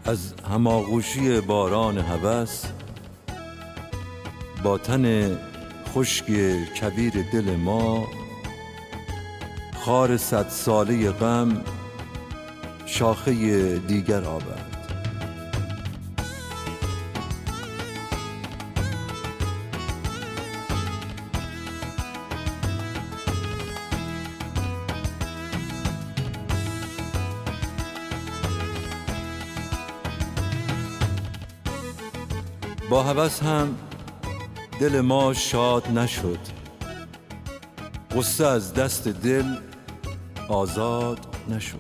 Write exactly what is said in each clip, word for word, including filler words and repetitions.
از هماغوشی باران هوس با تن خشک کبیر دل ما، خار صد ساله غم شاخه دیگر آورد. با هوس هم دل ما شاد نشد، غصه از دست دل آزاد نشد.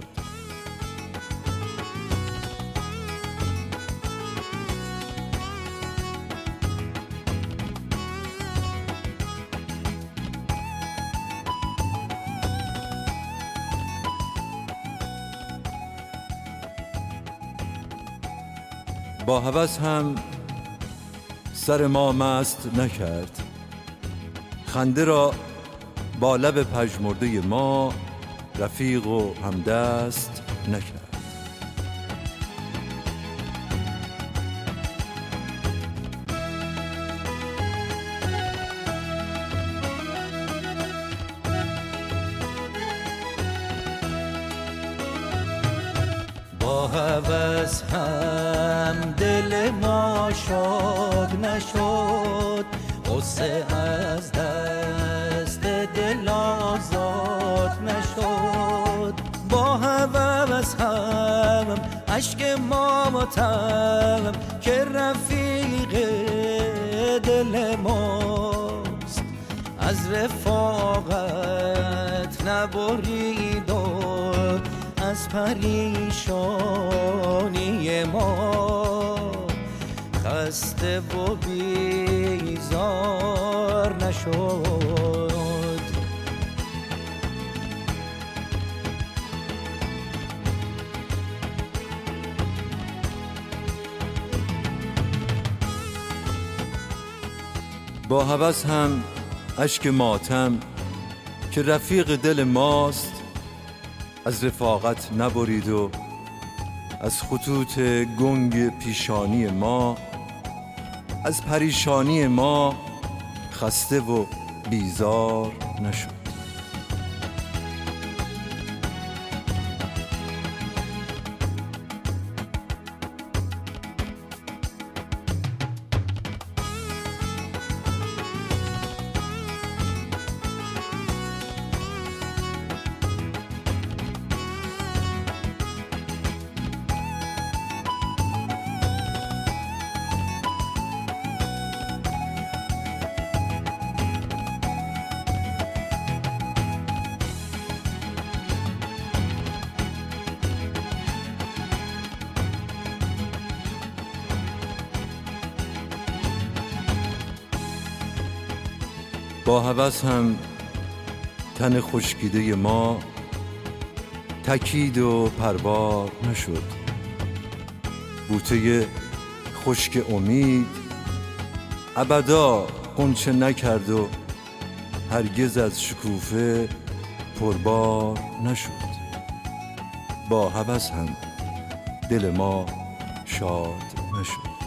با هوس هم سر ما مست نکرد، خنده را با لب پژمرده ما رفیق و همدست نکرد. با هوس هم دل ما شاد نشد، غصه از دست دل آزاد نشد. با هوس هم اشک ما ماتم که رفیق دل ماست، از رفاقت نبرید و از پریشانی ما خسته و بیزار نشد. با هوس هم اشک ماتم که رفیق دل ماست، از رفاقت نبرید و از خطوط گنگ پیشانی ما، از پریشانی ما خسته و بیزار نشد. با هوس هم تن خشکیده ما تکید و پربار نشد. بوته خشک امید ابدا غنچه نکرد و هرگز از شکوفه پربار نشد. با هوس هم دل ما شاد نشد.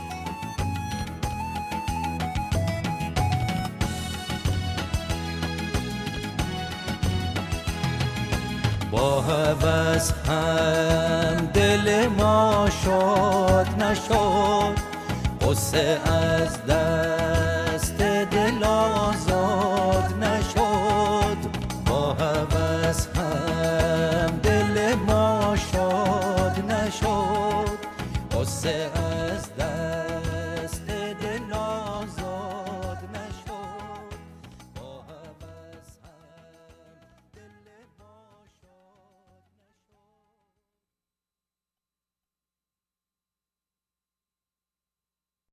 با هوس هم دل ما شاد نشد، غصه از دست